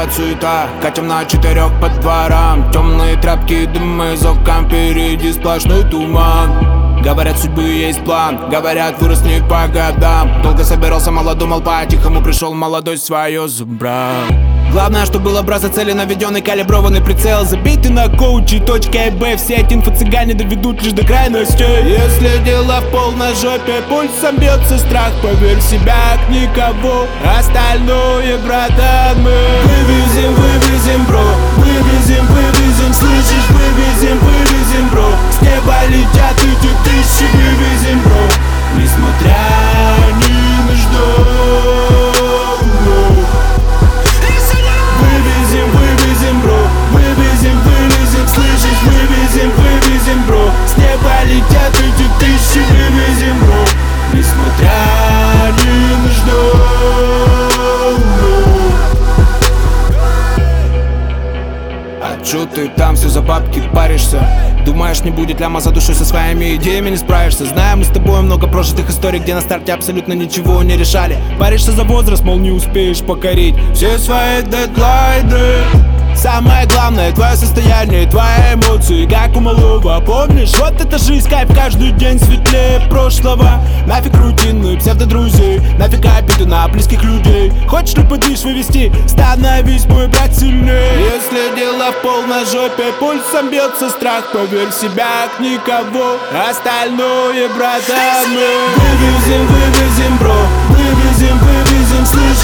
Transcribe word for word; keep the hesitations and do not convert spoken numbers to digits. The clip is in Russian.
город суета, катим на четырех по дворам. Темные тряпки, дым из окон, впереди сплошной туман. Говорят, судьбы есть план, говорят, вырос не по годам. Долго собирался, мало думал, по-тихому пришел молодой свое забрал. Главное, что было браться цели, наведенный калиброванный прицел. Забейте на коучи, точка А, Б. Все эти инфо-цыгане доведут лишь до крайностей. Если дело в полной жопе, пульсом бьется страх. Поверь в себя, к никого, остальное, братан, мы вывезем, вывезем, бро. Вывезем, вывезем, слышишь, вывезем, вывезем, бро. С неба летят эти тысячи, вывезем, бро. Несмотря ни на что. Вывезем, вывезем, бро. Вывезем, вывезем, слышишь, вывезем, вывезем, бро. С неба летят эти тысячи, вывезем, бро. Несмотря ни на что. А чё ты там все за бабки паришься? Думаешь, не будет ляма за душой, со своими идеями не справишься? Знаем мы с тобой много прожитых историй, где на старте абсолютно ничего не решали. Паришься за возраст, мол, не успеешь покорить все свои дедлайны. Самое главное, твое состояние, твои эмоции, как у малого. Помнишь, вот это жизнь, кайф каждый день светлее прошлого. Нафиг рутины, псевдодрузей, нафиг обиду на близких людей. Хочешь ли подвиж вывести, становись, мой брат, сильнее. Если дело в полной жопе, пульсом бьется страх. Поверь в себя, к никого, остальное, братан, мы вывезем, вывезем, бро. Вывезем, вывезем, слышишь,